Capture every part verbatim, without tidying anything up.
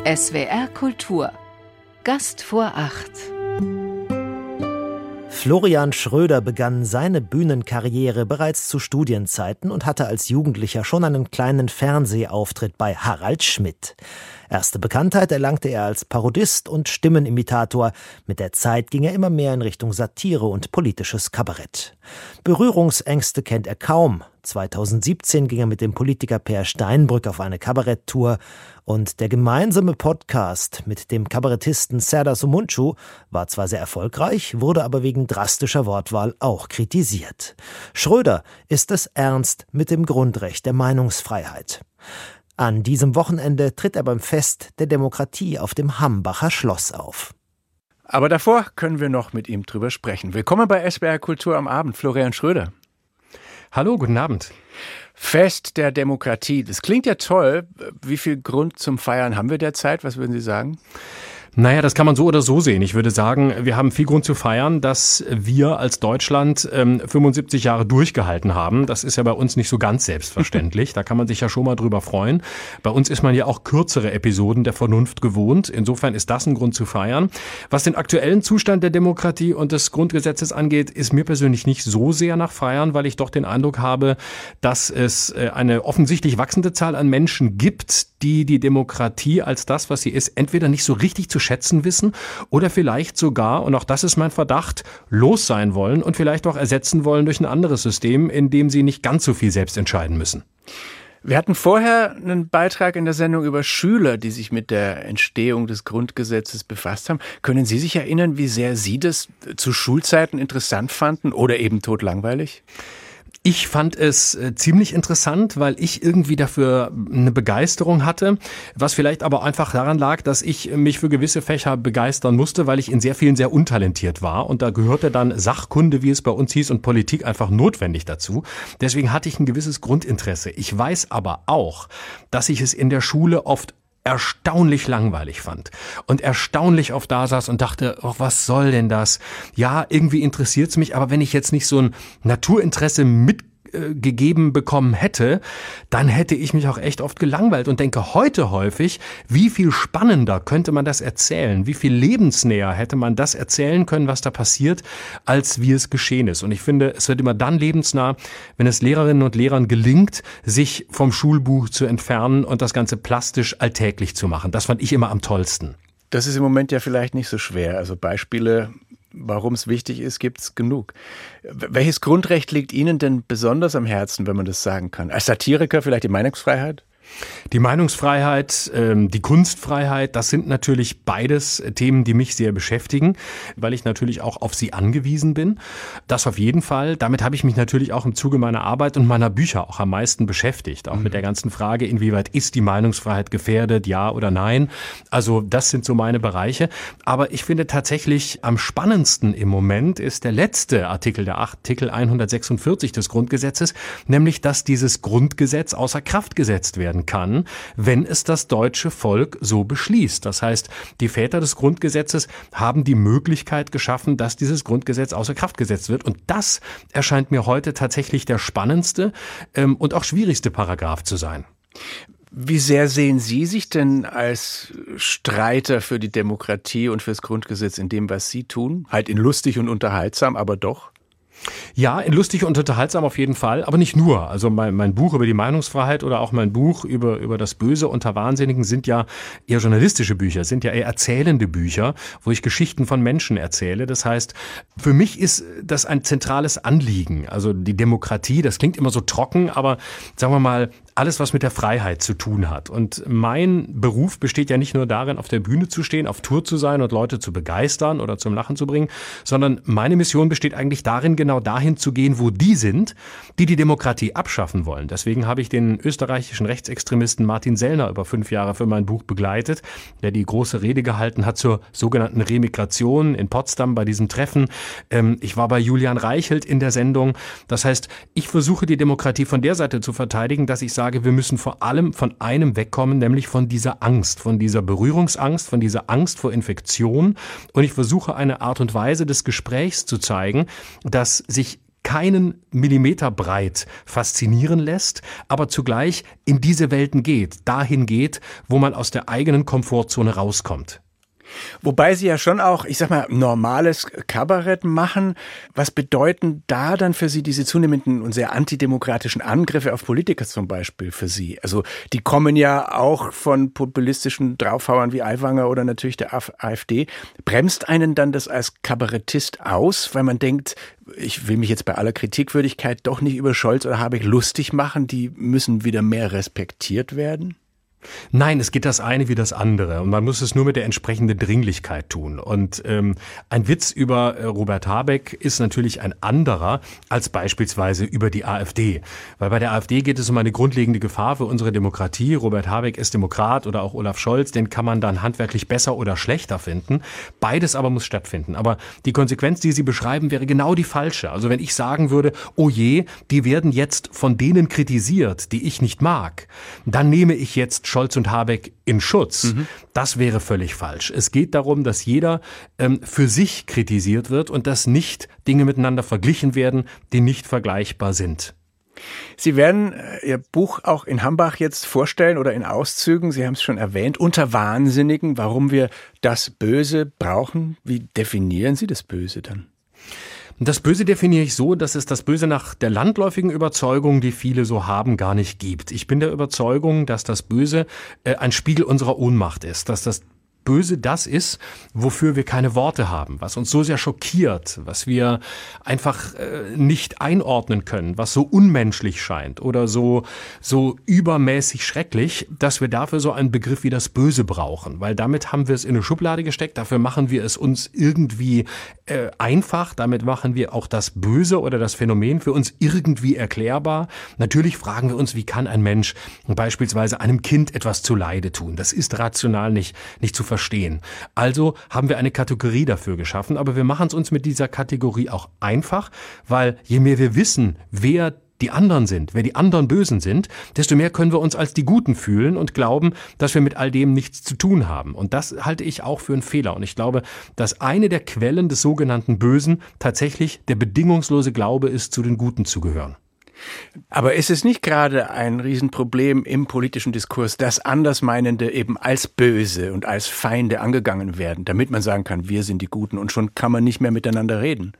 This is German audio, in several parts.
S W R Kultur. Gast vor acht. Florian Schröder begann seine Bühnenkarriere bereits zu Studienzeiten und hatte als Jugendlicher schon einen kleinen Fernsehauftritt bei Harald Schmidt. Erste Bekanntheit erlangte er als Parodist und Stimmenimitator. Mit der Zeit ging er immer mehr in Richtung Satire und politisches Kabarett. Berührungsängste kennt er kaum. zweitausendsiebzehn ging er mit dem Politiker Peer Steinbrück auf eine Kabaretttour. Und der gemeinsame Podcast mit dem Kabarettisten Serdar Somuncu war zwar sehr erfolgreich, wurde aber wegen drastischer Wortwahl auch kritisiert. Schröder ist es ernst mit dem Grundrecht der Meinungsfreiheit. An diesem Wochenende tritt er beim Fest der Demokratie auf dem Hambacher Schloss auf. Aber davor können wir noch mit ihm drüber sprechen. Willkommen bei S W R Kultur am Abend, Florian Schröder. Hallo, guten Abend. Fest der Demokratie, das klingt ja toll. Wie viel Grund zum Feiern haben wir derzeit? Was würden Sie sagen? Naja, das kann man so oder so sehen. Ich würde sagen, wir haben viel Grund zu feiern, dass wir als Deutschland ähm, fünfundsiebzig Jahre durchgehalten haben. Das ist ja bei uns nicht so ganz selbstverständlich. Da kann man sich ja schon mal drüber freuen. Bei uns ist man ja auch kürzere Episoden der Vernunft gewohnt. Insofern ist das ein Grund zu feiern. Was den aktuellen Zustand der Demokratie und des Grundgesetzes angeht, ist mir persönlich nicht so sehr nach Feiern, weil ich doch den Eindruck habe, dass es äh, eine offensichtlich wachsende Zahl an Menschen gibt, die die Demokratie als das, was sie ist, entweder nicht so richtig zu schätzen wissen oder vielleicht sogar, und auch das ist mein Verdacht, los sein wollen und vielleicht auch ersetzen wollen durch ein anderes System, in dem sie nicht ganz so viel selbst entscheiden müssen. Wir hatten vorher einen Beitrag in der Sendung über Schüler, die sich mit der Entstehung des Grundgesetzes befasst haben. Können Sie sich erinnern, wie sehr Sie das zu Schulzeiten interessant fanden oder eben totlangweilig? Ich fand es äh, ziemlich interessant, weil ich irgendwie dafür eine Begeisterung hatte, was vielleicht aber einfach daran lag, dass ich mich für gewisse Fächer begeistern musste, weil ich in sehr vielen sehr untalentiert war und da gehörte dann Sachkunde, wie es bei uns hieß, und Politik einfach notwendig dazu. Deswegen hatte ich ein gewisses Grundinteresse. Ich weiß aber auch, dass ich es in der Schule oft erstaunlich langweilig fand und erstaunlich oft da saß und dachte, oh, was soll denn das? Ja, irgendwie interessiert's mich, aber wenn ich jetzt nicht so ein Naturinteresse mitgegeben bekommen hätte, dann hätte ich mich auch echt oft gelangweilt und denke heute häufig, wie viel spannender könnte man das erzählen, wie viel lebensnäher hätte man das erzählen können, was da passiert, als wie es geschehen ist. Und ich finde, es wird immer dann lebensnah, wenn es Lehrerinnen und Lehrern gelingt, sich vom Schulbuch zu entfernen und das Ganze plastisch alltäglich zu machen. Das fand ich immer am tollsten. Das ist im Moment ja vielleicht nicht so schwer. Also Beispiele, warum es wichtig ist, gibt es genug. Welches Grundrecht liegt Ihnen denn besonders am Herzen, wenn man das sagen kann? Als Satiriker vielleicht die Meinungsfreiheit? Die Meinungsfreiheit, ähm, die Kunstfreiheit, das sind natürlich beides Themen, die mich sehr beschäftigen, weil ich natürlich auch auf sie angewiesen bin. Das auf jeden Fall. Damit habe ich mich natürlich auch im Zuge meiner Arbeit und meiner Bücher auch am meisten beschäftigt. Auch mhm. mit der ganzen Frage, inwieweit ist die Meinungsfreiheit gefährdet, ja oder nein. Also das sind so meine Bereiche. Aber ich finde tatsächlich am spannendsten im Moment ist der letzte Artikel, der Artikel hundertsechsundvierzig des Grundgesetzes, nämlich, dass dieses Grundgesetz außer Kraft gesetzt werden kann, wenn es das deutsche Volk so beschließt. Das heißt, die Väter des Grundgesetzes haben die Möglichkeit geschaffen, dass dieses Grundgesetz außer Kraft gesetzt wird. Und das erscheint mir heute tatsächlich der spannendste ähm, und auch schwierigste Paragraph zu sein. Wie sehr sehen Sie sich denn als Streiter für die Demokratie und fürs Grundgesetz in dem, was Sie tun? Halt in lustig und unterhaltsam, aber doch? Ja, in lustig und unterhaltsam auf jeden Fall, aber nicht nur. Also mein, mein Buch über die Meinungsfreiheit oder auch mein Buch über, über das Böse unter Wahnsinnigen sind ja eher journalistische Bücher, sind ja eher erzählende Bücher, wo ich Geschichten von Menschen erzähle. Das heißt, für mich ist das ein zentrales Anliegen. Also die Demokratie, das klingt immer so trocken, aber sagen wir mal, alles, was mit der Freiheit zu tun hat. Und mein Beruf besteht ja nicht nur darin, auf der Bühne zu stehen, auf Tour zu sein und Leute zu begeistern oder zum Lachen zu bringen, sondern meine Mission besteht eigentlich darin, genau dahin zu gehen, wo die sind, die die Demokratie abschaffen wollen. Deswegen habe ich den österreichischen Rechtsextremisten Martin Sellner über fünf Jahre für mein Buch begleitet, der die große Rede gehalten hat zur sogenannten Remigration in Potsdam bei diesem Treffen. Ich war bei Julian Reichelt in der Sendung. Das heißt, ich versuche die Demokratie von der Seite zu verteidigen, dass ich sage, wir müssen vor allem von einem wegkommen, nämlich von dieser Angst, von dieser Berührungsangst, von dieser Angst vor Infektion. Und ich versuche eine Art und Weise des Gesprächs zu zeigen, dass sich keinen Millimeter breit faszinieren lässt, aber zugleich in diese Welten geht, dahin geht, wo man aus der eigenen Komfortzone rauskommt. Wobei Sie ja schon auch, ich sag mal, normales Kabarett machen. Was bedeuten da dann für Sie diese zunehmenden und sehr antidemokratischen Angriffe auf Politiker zum Beispiel für Sie? Also die kommen ja auch von populistischen Draufhauern wie Aiwanger oder natürlich der AfD. Bremst einen dann das als Kabarettist aus, weil man denkt, ich will mich jetzt bei aller Kritikwürdigkeit doch nicht über Scholz oder Habeck lustig machen, die müssen wieder mehr respektiert werden? Nein, es geht das eine wie das andere und man muss es nur mit der entsprechenden Dringlichkeit tun. Und ähm, ein Witz über äh, Robert Habeck ist natürlich ein anderer als beispielsweise über die AfD. Weil bei der AfD geht es um eine grundlegende Gefahr für unsere Demokratie. Robert Habeck ist Demokrat oder auch Olaf Scholz, den kann man dann handwerklich besser oder schlechter finden. Beides aber muss stattfinden. Aber die Konsequenz, die Sie beschreiben, wäre genau die falsche. Also wenn ich sagen würde, oh je, die werden jetzt von denen kritisiert, die ich nicht mag, dann nehme ich jetzt Scholz und Habeck in Schutz. Mhm. Das wäre völlig falsch. Es geht darum, dass jeder ähm, für sich kritisiert wird und dass nicht Dinge miteinander verglichen werden, die nicht vergleichbar sind. Sie werden Ihr Buch auch in Hambach jetzt vorstellen oder in Auszügen, Sie haben es schon erwähnt, unter Wahnsinnigen, warum wir das Böse brauchen. Wie definieren Sie das Böse dann? Das Böse definiere ich so, dass es das Böse nach der landläufigen Überzeugung, die viele so haben, gar nicht gibt. Ich bin der Überzeugung, dass das Böse äh, ein Spiegel unserer Ohnmacht ist, dass das Böse das ist, wofür wir keine Worte haben, was uns so sehr schockiert, was wir einfach äh, nicht einordnen können, was so unmenschlich scheint oder so so übermäßig schrecklich, dass wir dafür so einen Begriff wie das Böse brauchen, weil damit haben wir es in eine Schublade gesteckt, dafür machen wir es uns irgendwie äh, einfach, damit machen wir auch das Böse oder das Phänomen für uns irgendwie erklärbar. Natürlich fragen wir uns, wie kann ein Mensch beispielsweise einem Kind etwas zuleide tun? Das ist rational nicht nicht zu verstehen. Also haben wir eine Kategorie dafür geschaffen, aber wir machen es uns mit dieser Kategorie auch einfach, weil je mehr wir wissen, wer die anderen sind, wer die anderen Bösen sind, desto mehr können wir uns als die Guten fühlen und glauben, dass wir mit all dem nichts zu tun haben. Und das halte ich auch für einen Fehler. Und ich glaube, dass eine der Quellen des sogenannten Bösen tatsächlich der bedingungslose Glaube ist, zu den Guten zu gehören. Aber ist es nicht gerade ein Riesenproblem im politischen Diskurs, dass Andersmeinende eben als Böse und als Feinde angegangen werden, damit man sagen kann, wir sind die Guten und schon kann man nicht mehr miteinander reden?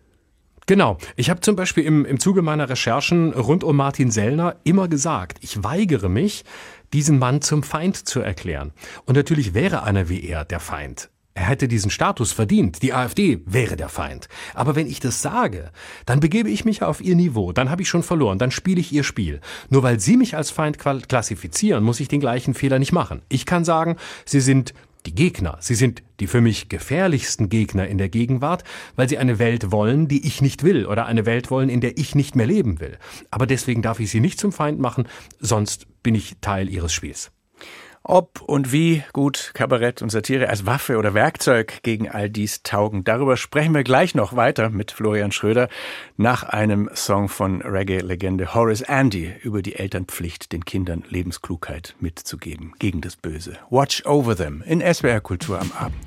Genau. Ich habe zum Beispiel im, im Zuge meiner Recherchen rund um Martin Sellner immer gesagt, ich weigere mich, diesen Mann zum Feind zu erklären. Und natürlich wäre einer wie er der Feind. Er hätte diesen Status verdient. Die AfD wäre der Feind. Aber wenn ich das sage, dann begebe ich mich auf ihr Niveau. Dann habe ich schon verloren. Dann spiele ich ihr Spiel. Nur weil Sie mich als Feind klassifizieren, muss ich den gleichen Fehler nicht machen. Ich kann sagen, Sie sind die Gegner. Sie sind die für mich gefährlichsten Gegner in der Gegenwart, weil sie eine Welt wollen, die ich nicht will, oder eine Welt wollen, in der ich nicht mehr leben will. Aber deswegen darf ich sie nicht zum Feind machen, sonst bin ich Teil ihres Spiels. Ob und wie gut Kabarett und Satire als Waffe oder Werkzeug gegen all dies taugen, darüber sprechen wir gleich noch weiter mit Florian Schröder nach einem Song von Reggae-Legende Horace Andy über die Elternpflicht, den Kindern Lebensklugheit mitzugeben gegen das Böse. Watch Over Them in S W R Kultur am Abend.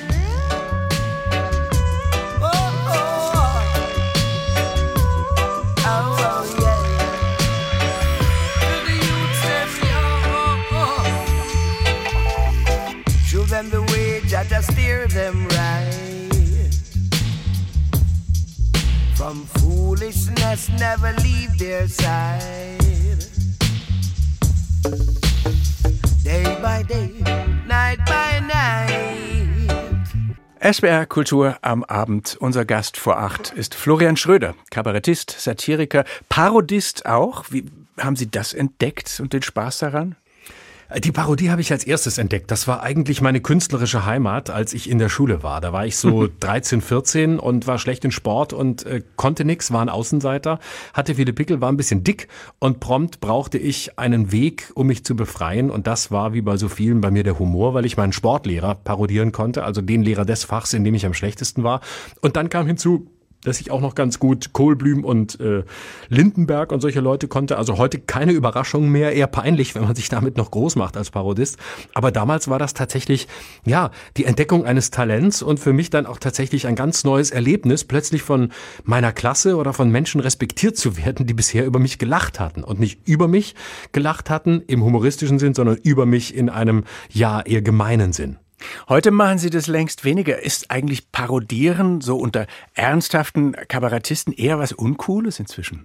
Them the way, just steer them right. From foolishness, never leave their side. Day by day, night by night. S W R Kultur am Abend. Unser Gast vor acht ist Florian Schröder, Kabarettist, Satiriker, Parodist auch. Wie haben Sie das entdeckt und den Spaß daran? Die Parodie habe ich als erstes entdeckt. Das war eigentlich meine künstlerische Heimat, als ich in der Schule war. Da war ich so dreizehn, vierzehn und war schlecht in Sport und äh, konnte nix, war ein Außenseiter, hatte viele Pickel, war ein bisschen dick und prompt brauchte ich einen Weg, um mich zu befreien. Und das war wie bei so vielen bei mir der Humor, weil ich meinen Sportlehrer parodieren konnte, also den Lehrer des Fachs, in dem ich am schlechtesten war. Und dann kam hinzu, dass ich auch noch ganz gut Kohlblüm und äh, Lindenberg und solche Leute konnte. Also heute keine Überraschung mehr, eher peinlich, wenn man sich damit noch groß macht als Parodist. Aber damals war das tatsächlich, ja, die Entdeckung eines Talents und für mich dann auch tatsächlich ein ganz neues Erlebnis, plötzlich von meiner Klasse oder von Menschen respektiert zu werden, die bisher über mich gelacht hatten. Und nicht über mich gelacht hatten im humoristischen Sinn, sondern über mich in einem, ja, eher gemeinen Sinn. Heute machen Sie das längst weniger. Ist eigentlich Parodieren so unter ernsthaften Kabarettisten eher was Uncooles inzwischen?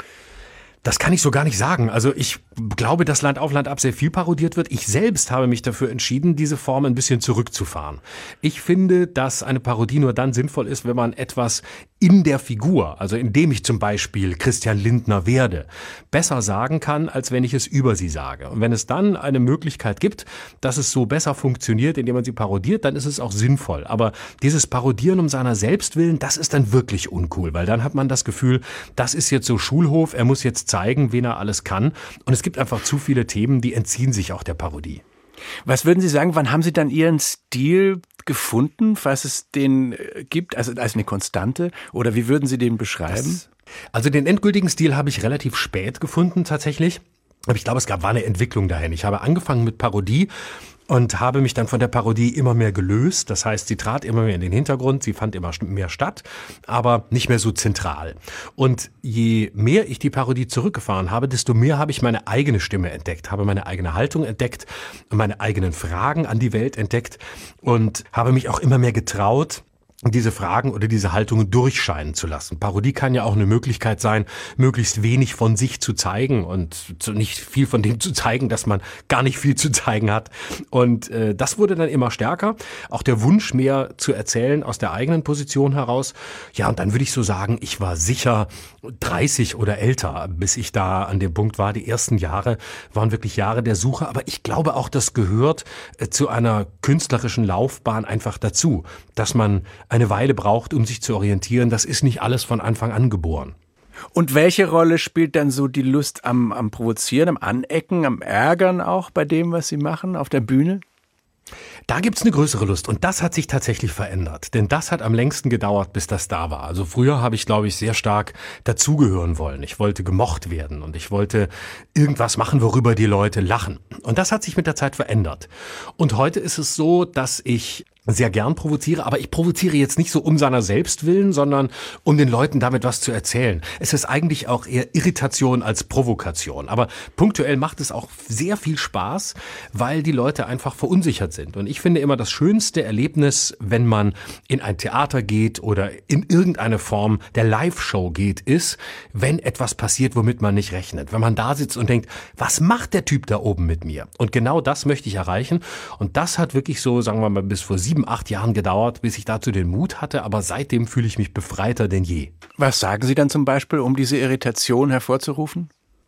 Das kann ich so gar nicht sagen. Also ich glaube, dass Land auf Land ab sehr viel parodiert wird. Ich selbst habe mich dafür entschieden, diese Form ein bisschen zurückzufahren. Ich finde, dass eine Parodie nur dann sinnvoll ist, wenn man etwas in der Figur, also indem ich zum Beispiel Christian Lindner werde, besser sagen kann, als wenn ich es über sie sage. Und wenn es dann eine Möglichkeit gibt, dass es so besser funktioniert, indem man sie parodiert, dann ist es auch sinnvoll. Aber dieses Parodieren um seiner selbst willen, das ist dann wirklich uncool, weil dann hat man das Gefühl, das ist jetzt so Schulhof, er muss jetzt zeigen, wen er alles kann. Und es gibt einfach zu viele Themen, die entziehen sich auch der Parodie. Was würden Sie sagen, wann haben Sie dann Ihren Stil gefunden, falls es den gibt, also als eine Konstante? Oder wie würden Sie den beschreiben? Das, also den endgültigen Stil habe ich relativ spät gefunden tatsächlich. Aber ich glaube, es gab war eine Entwicklung dahin. Ich habe angefangen mit Parodie und habe mich dann von der Parodie immer mehr gelöst. Das heißt, sie trat immer mehr in den Hintergrund, sie fand immer mehr statt, aber nicht mehr so zentral. Und je mehr ich die Parodie zurückgefahren habe, desto mehr habe ich meine eigene Stimme entdeckt, habe meine eigene Haltung entdeckt, meine eigenen Fragen an die Welt entdeckt und habe mich auch immer mehr getraut, diese Fragen oder diese Haltungen durchscheinen zu lassen. Parodie kann ja auch eine Möglichkeit sein, möglichst wenig von sich zu zeigen und nicht viel von dem zu zeigen, dass man gar nicht viel zu zeigen hat. Und äh, das wurde dann immer stärker. Auch der Wunsch, mehr zu erzählen aus der eigenen Position heraus. Ja, und dann würde ich so sagen, ich war sicher dreißig oder älter, bis ich da an dem Punkt war. Die ersten Jahre waren wirklich Jahre der Suche. Aber ich glaube auch, das gehört äh, zu einer künstlerischen Laufbahn einfach dazu, dass man eine Weile braucht, um sich zu orientieren. Das ist nicht alles von Anfang an geboren. Und welche Rolle spielt dann so die Lust am, am Provozieren, am Anecken, am Ärgern auch bei dem, was Sie machen auf der Bühne? Da gibt's eine größere Lust und das hat sich tatsächlich verändert, denn das hat am längsten gedauert, bis das da war. Also früher habe ich, glaube ich, sehr stark dazugehören wollen. Ich wollte gemocht werden und ich wollte irgendwas machen, worüber die Leute lachen. Und das hat sich mit der Zeit verändert. Und heute ist es so, dass ich sehr gern provoziere, aber ich provoziere jetzt nicht so um seiner selbst willen, sondern um den Leuten damit was zu erzählen. Es ist eigentlich auch eher Irritation als Provokation, aber punktuell macht es auch sehr viel Spaß, weil die Leute einfach verunsichert sind. Und ich finde immer das schönste Erlebnis, wenn man in ein Theater geht oder in irgendeine Form der Live-Show geht, ist, wenn etwas passiert, womit man nicht rechnet. Wenn man da sitzt und denkt, was macht der Typ da oben mit mir? Und genau das möchte ich erreichen. Und das hat wirklich so, sagen wir mal, bis vor sieben, acht Jahren gedauert, bis ich dazu den Mut hatte, aber seitdem fühle ich mich befreiter denn je. Was sagen Sie dann zum Beispiel, um diese Irritation hervorzurufen?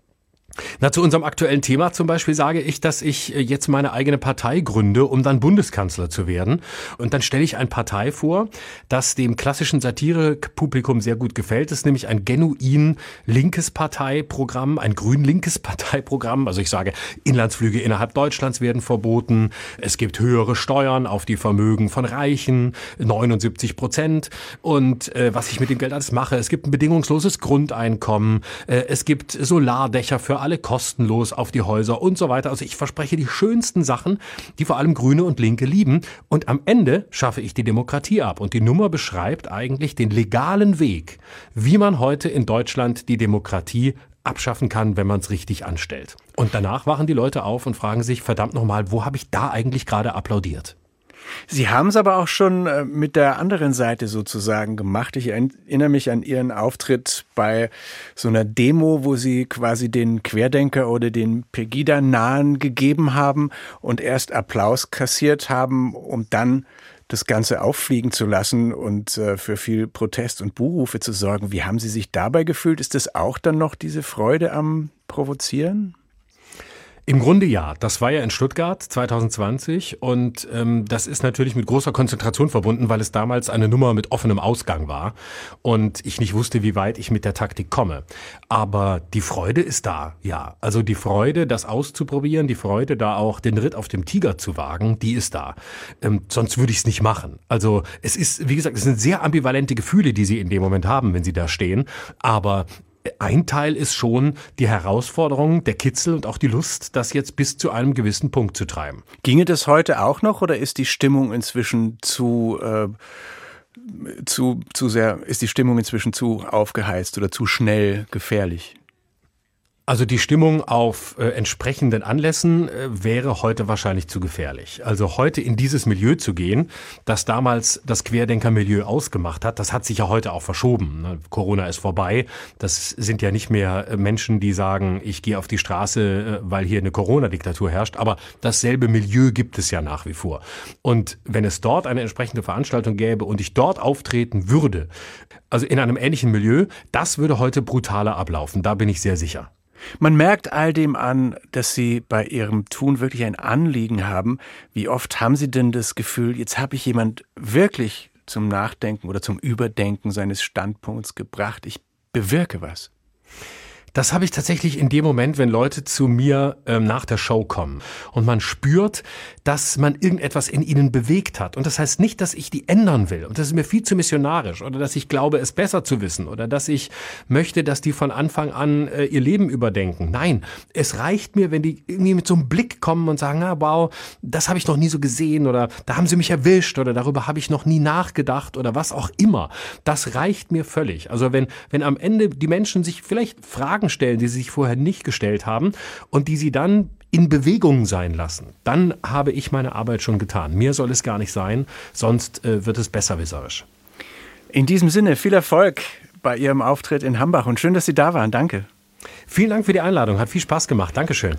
Na, zu unserem aktuellen Thema zum Beispiel sage ich, dass ich jetzt meine eigene Partei gründe, um dann Bundeskanzler zu werden. Und dann stelle ich eine Partei vor, das dem klassischen Satirepublikum sehr gut gefällt. Das ist nämlich ein genuin linkes Parteiprogramm, ein grün-linkes Parteiprogramm. Also ich sage, Inlandsflüge innerhalb Deutschlands werden verboten. Es gibt höhere Steuern auf die Vermögen von Reichen, neunundsiebzig Prozent. Und äh, was ich mit dem Geld alles mache, es gibt ein bedingungsloses Grundeinkommen. Äh, es gibt Solardächer für alle kostenlos auf die Häuser und so weiter. Also ich verspreche die schönsten Sachen, die vor allem Grüne und Linke lieben. Und am Ende schaffe ich die Demokratie ab. Und die Nummer beschreibt eigentlich den legalen Weg, wie man heute in Deutschland die Demokratie abschaffen kann, wenn man es richtig anstellt. Und danach wachen die Leute auf und fragen sich, verdammt nochmal, wo habe ich da eigentlich gerade applaudiert? Sie haben es aber auch schon mit der anderen Seite sozusagen gemacht. Ich erinnere mich an Ihren Auftritt bei so einer Demo, wo Sie quasi den Querdenker oder den Pegida-Nahen gegeben haben und erst Applaus kassiert haben, um dann das Ganze auffliegen zu lassen und für viel Protest und Buhrufe zu sorgen. Wie haben Sie sich dabei gefühlt? Ist das auch dann noch diese Freude am Provozieren? Im Grunde ja. Das war ja in Stuttgart zwanzig zwanzig und ähm, das ist natürlich mit großer Konzentration verbunden, weil es damals eine Nummer mit offenem Ausgang war und ich nicht wusste, wie weit ich mit der Taktik komme. Aber die Freude ist da, ja. Also die Freude, das auszuprobieren, die Freude, da auch den Ritt auf dem Tiger zu wagen, die ist da. Ähm, sonst würde ich es nicht machen. Also es ist, wie gesagt, es sind sehr ambivalente Gefühle, die Sie in dem Moment haben, wenn Sie da stehen, aber ein Teil ist schon die Herausforderung, der Kitzel und auch die Lust, das jetzt bis zu einem gewissen Punkt zu treiben. Ginge das heute auch noch oder ist die Stimmung inzwischen zu, äh, zu, zu sehr, ist die Stimmung inzwischen zu aufgeheizt oder zu schnell gefährlich? Also die Stimmung auf äh, entsprechenden Anlässen äh, wäre heute wahrscheinlich zu gefährlich. Also heute in dieses Milieu zu gehen, das damals das Querdenker-Milieu ausgemacht hat, das hat sich ja heute auch verschoben. Ne? Corona ist vorbei. Das sind ja nicht mehr äh, Menschen, die sagen, ich gehe auf die Straße, äh, weil hier eine Corona-Diktatur herrscht. Aber dasselbe Milieu gibt es ja nach wie vor. Und wenn es dort eine entsprechende Veranstaltung gäbe und ich dort auftreten würde, also in einem ähnlichen Milieu, das würde heute brutaler ablaufen. Da bin ich sehr sicher. Man merkt all dem an, dass Sie bei Ihrem Tun wirklich ein Anliegen haben. Wie oft haben Sie denn das Gefühl, jetzt habe ich jemand wirklich zum Nachdenken oder zum Überdenken seines Standpunkts gebracht, ich bewirke was? Das habe ich tatsächlich in dem Moment, wenn Leute zu mir ähm, nach der Show kommen und man spürt, dass man irgendetwas in ihnen bewegt hat. Und das heißt nicht, dass ich die ändern will. Und das ist mir viel zu missionarisch oder dass ich glaube, es besser zu wissen oder dass ich möchte, dass die von Anfang an äh, ihr Leben überdenken. Nein, es reicht mir, wenn die irgendwie mit so einem Blick kommen und sagen, ah, wow, das habe ich noch nie so gesehen oder da haben sie mich erwischt oder darüber habe ich noch nie nachgedacht oder was auch immer. Das reicht mir völlig. Also wenn, wenn am Ende die Menschen sich vielleicht Fragen stellen, die sie sich vorher nicht gestellt haben und die sie dann in Bewegung sein lassen, dann habe ich meine Arbeit schon getan. Mehr soll es gar nicht sein, sonst äh, wird es besserwisserisch. In diesem Sinne, viel Erfolg bei Ihrem Auftritt in Hambach und schön, dass Sie da waren. Danke. Vielen Dank für die Einladung, hat viel Spaß gemacht. Dankeschön.